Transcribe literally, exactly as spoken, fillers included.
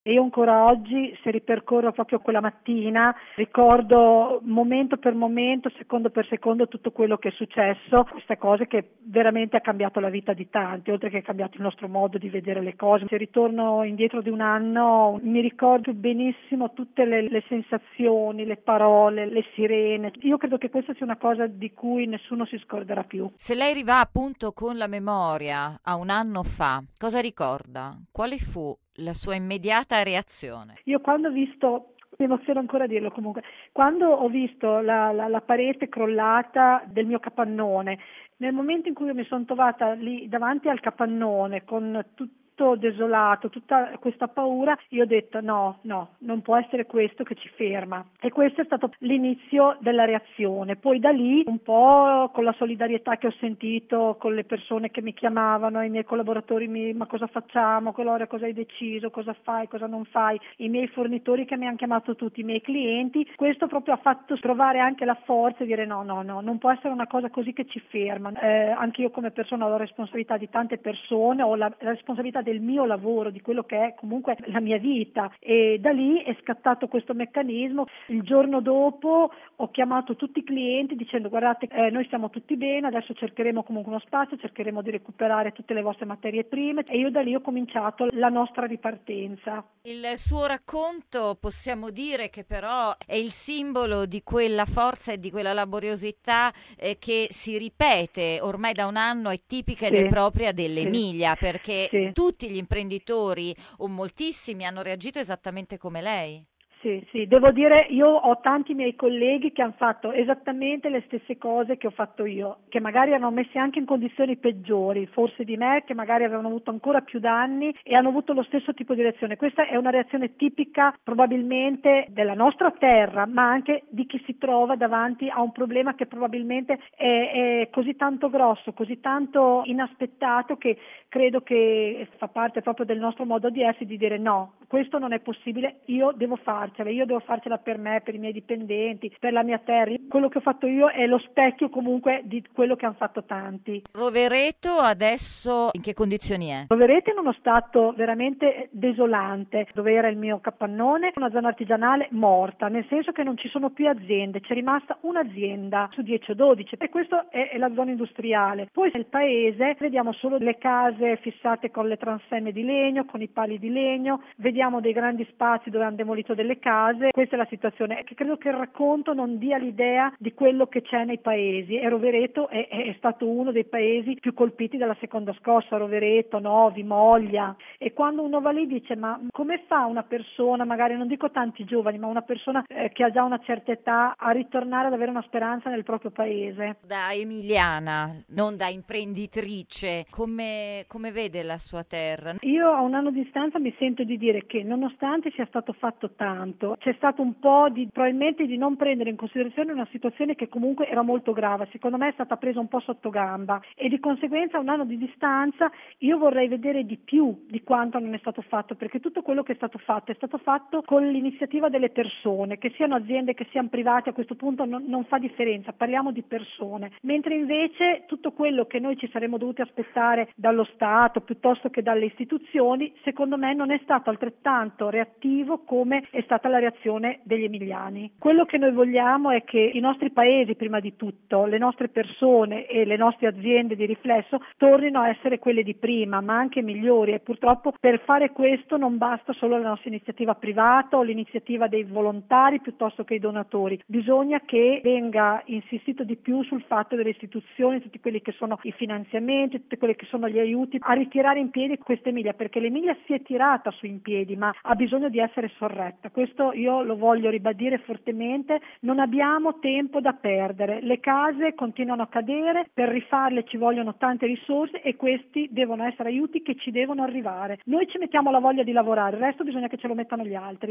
E io ancora oggi, se ripercorro proprio quella mattina, ricordo momento per momento, secondo per secondo, tutto quello che è successo, queste cose che veramente ha cambiato la vita di tanti, oltre che ha cambiato il nostro modo di vedere le cose. Se ritorno indietro di un anno, mi ricordo benissimo tutte le, le sensazioni, le parole, le sirene. Io credo che questa sia una cosa di cui nessuno si scorderà più. Se lei rivà appunto con la memoria a un anno fa, cosa ricorda? Quale fu la sua immediata reazione? Io quando ho visto, mi emoziono ancora a dirlo comunque, quando ho visto la, la, la parete crollata del mio capannone, nel momento in cui io mi sono trovata lì davanti al capannone con tutto desolato, tutta questa paura, io ho detto no, no, non può essere questo che ci ferma. E questo è stato l'inizio della reazione. Poi da lì, un po' con la solidarietà che ho sentito con le persone che mi chiamavano, i miei collaboratori, mi, ma cosa facciamo, Gloria, cosa hai deciso, cosa fai, cosa non fai, i miei fornitori che mi hanno chiamato tutti, i miei clienti, questo proprio ha fatto trovare anche la forza di dire no, no, no, non può essere una cosa così che ci ferma. Eh, anche io come persona ho la responsabilità di tante persone, ho la, la responsabilità del mio lavoro, di quello che è comunque la mia vita, e da lì è scattato questo meccanismo. Il giorno dopo ho chiamato tutti i clienti dicendo guardate, eh, noi stiamo tutti bene, adesso cercheremo comunque uno spazio, cercheremo di recuperare tutte le vostre materie prime, e io da lì ho cominciato la nostra ripartenza. Il suo racconto possiamo dire che però è il simbolo di quella forza e di quella laboriosità eh, che si ripete ormai da un anno, è tipica ed è Sì, propria sì, dell'Emilia, perché sì. tutti gli imprenditori o moltissimi hanno reagito esattamente come lei. Sì, sì, devo dire, io ho tanti miei colleghi che hanno fatto esattamente le stesse cose che ho fatto io, che magari erano messi anche in condizioni peggiori, forse di me, che magari avevano avuto ancora più danni e hanno avuto lo stesso tipo di reazione. Questa è una reazione tipica probabilmente della nostra terra, ma anche di chi si trova davanti a un problema che probabilmente è, è così tanto grosso, così tanto inaspettato, che credo che fa parte proprio del nostro modo di essere, di dire no, questo non è possibile, io devo farcela, io devo farcela per me, per i miei dipendenti, per la mia terra. Quello che ho fatto io è lo specchio comunque di quello che hanno fatto tanti. Rovereto adesso in che condizioni è? Rovereto in uno stato veramente desolante, dove era il mio capannone, una zona artigianale morta, nel senso che non ci sono più aziende, c'è rimasta un'azienda su dieci o dodici, e questa è, è la zona industriale. Poi nel paese vediamo solo le case fissate con le transenne di legno, con i pali di legno, vediamo dei grandi spazi dove hanno demolito delle case. Questa è la situazione, che credo che il racconto non dia l'idea di quello che c'è nei paesi, e Rovereto è, è stato uno dei paesi più colpiti dalla seconda scossa. Rovereto, Novi, Moglia, e quando uno va lì dice ma come fa una persona, magari non dico tanti giovani, ma una persona eh, che ha già una certa età, a ritornare ad avere una speranza nel proprio paese? Da emiliana, non da imprenditrice, come, come vede la sua terra? Io a un anno di distanza mi sento di dire che nonostante sia stato fatto tanto, c'è stato un po' di, probabilmente, di non prendere in considerazione una situazione che comunque era molto grave. Secondo me è stata presa un po' sotto gamba, e di conseguenza a un anno di distanza io vorrei vedere di più di quanto non è stato fatto, perché tutto quello che è stato fatto è stato fatto con l'iniziativa delle persone, che siano aziende, che siano privati, a questo punto non, non fa differenza, parliamo di persone, mentre invece tutto quello che noi ci saremmo dovuti aspettare dallo Stato piuttosto che dalle istituzioni, secondo me non è stato altrettanto reattivo come è stata la reazione degli emiliani. Quello che noi vogliamo è che i nostri paesi, prima di tutto, le nostre persone e le nostre aziende di riflesso tornino a essere quelle di prima, ma anche migliori, e purtroppo per fare questo non basta solo la nostra iniziativa privata o l'iniziativa dei volontari piuttosto che i donatori. Bisogna che venga insistito di più sul fatto delle istituzioni, tutti quelli che sono i finanziamenti, tutti quelli che sono gli aiuti, a ritirare in piedi questa Emilia, perché l'Emilia si è tirata su in piedi, ma ha bisogno di essere sorretta. Questo io lo voglio ribadire fortemente. Non abbiamo tempo da perdere, le case continuano a cadere, per rifarle ci vogliono tante risorse, e questi devono essere aiuti che ci devono arrivare. Noi ci mettiamo la voglia di lavorare, il resto bisogna che ce lo mettano gli altri.